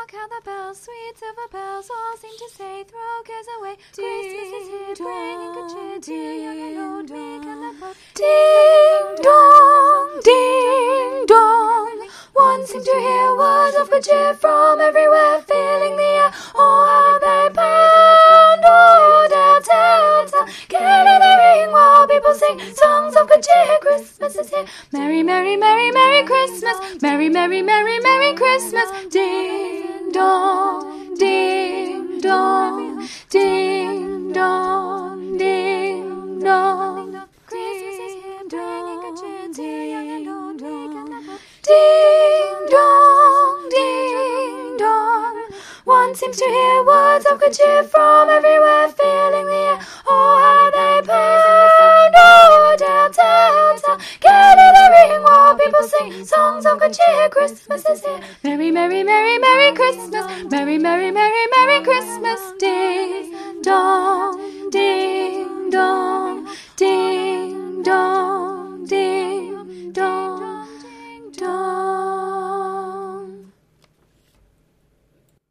Hark how the bells, sweet silver bells, all seem to say, throw cares away. Christmas is here, bringing good cheer to young and old, meek and the poor. Ding dong, ding dong. One seems to hear words of good cheer from everywhere, filling the air. Oh, how they pound, oh, tell, tell, tell. Get in the ring while people sing songs of good cheer. Christmas is here. Merry, merry, merry, merry Christmas. Merry, merry, merry, merry Christmas. Ding dong, ding dong, ding dong, ding dong. Christmas is here, bringing good cheer to young and old, meek and the poor. Ding dong, ding dong. One seems to hear words of good cheer from everywhere, filling the air. Oh, how they pound, oh, tell, tell, tell. Get in the ring while people sing songs of good cheer. Christmas is here. Merry, merry, merry, merry Christmas. Merry, merry, merry, merry Christmas. Ding dong, ding